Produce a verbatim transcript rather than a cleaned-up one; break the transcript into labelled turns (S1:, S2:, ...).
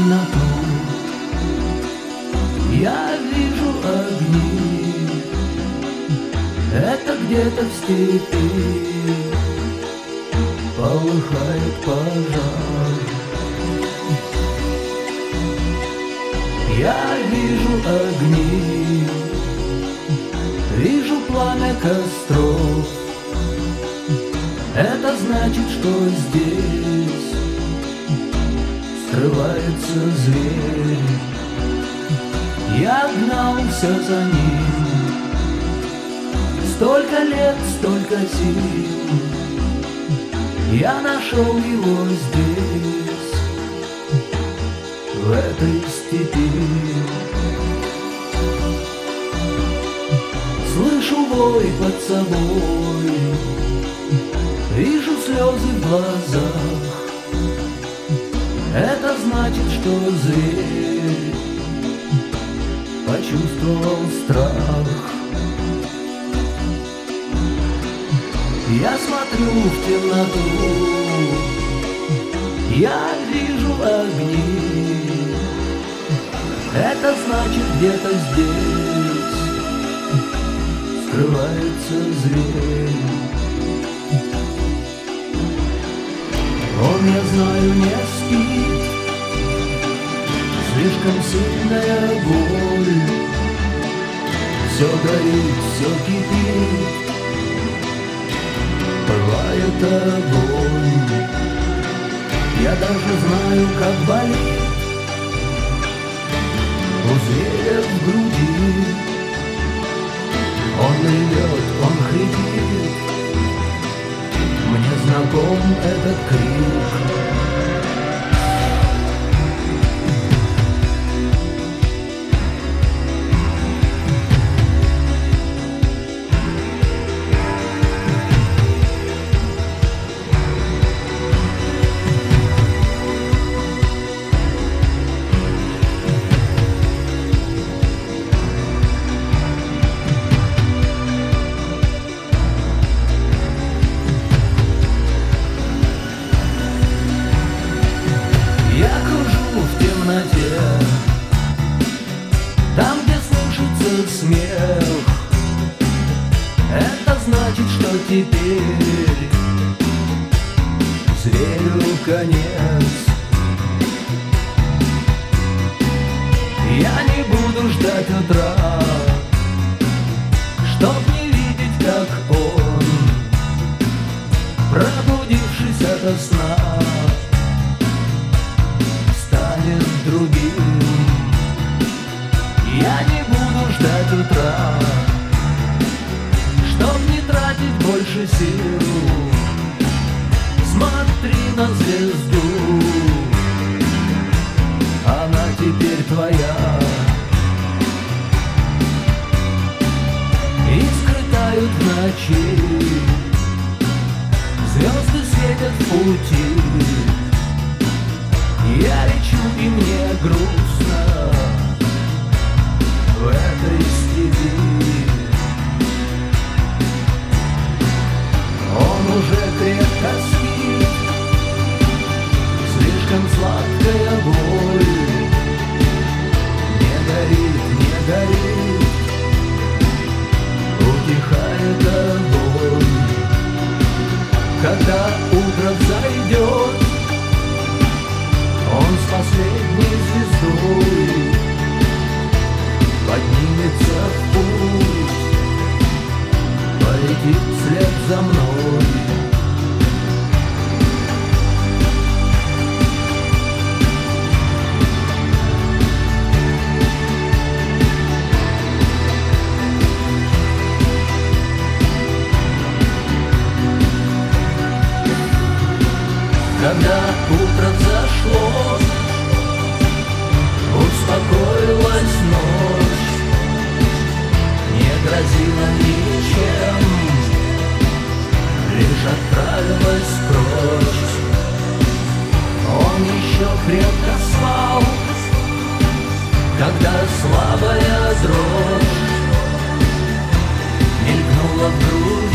S1: темноту, я вижу огни. Это где-то в степи полыхает пожар. Я вижу огни, вижу пламя костров. Это значит, что здесь скрывается зверь. Я гнался за ним, столько лет, столько сил. Я нашел его здесь, в этой степи. Слышу вой под собой, вижу слезы в глазах. Это значит, что зверь почувствовал страх. Я смотрю в темноту, я вижу огни. Это значит, где-то здесь скрывается зверь. Он, я знаю, не спит, слишком сильная боль. Все горит, все кипит, пылает огонь. Я даже знаю, как болит у зверя в груди. Он ревет, он хрипит, мне знаком этот крик. Там, где слышится смех, это значит, что теперь зверю конец. Я не буду ждать утра, чтоб не видеть, как он, пробудившись ото сна, станет другим. Я не буду ждать утра, чтоб не тратить больше сил. Смотри на звезду, она теперь твоя. Искры тают в ночи, звезды светят в пути. Я лечу, и мне грустно в этой степи. Он уже крепко спит, слишком сладкая боль. Не горит, не горит, утихает огонь. Когда утро взойдет, он с последней звездой поднимется в путь, полетит вслед за мной. Когда утро взошло, успокоилась ночь, не грозила ничем, лишь отправилась прочь. Он еще крепко спал, когда слабая дрожь мелькнула в груди.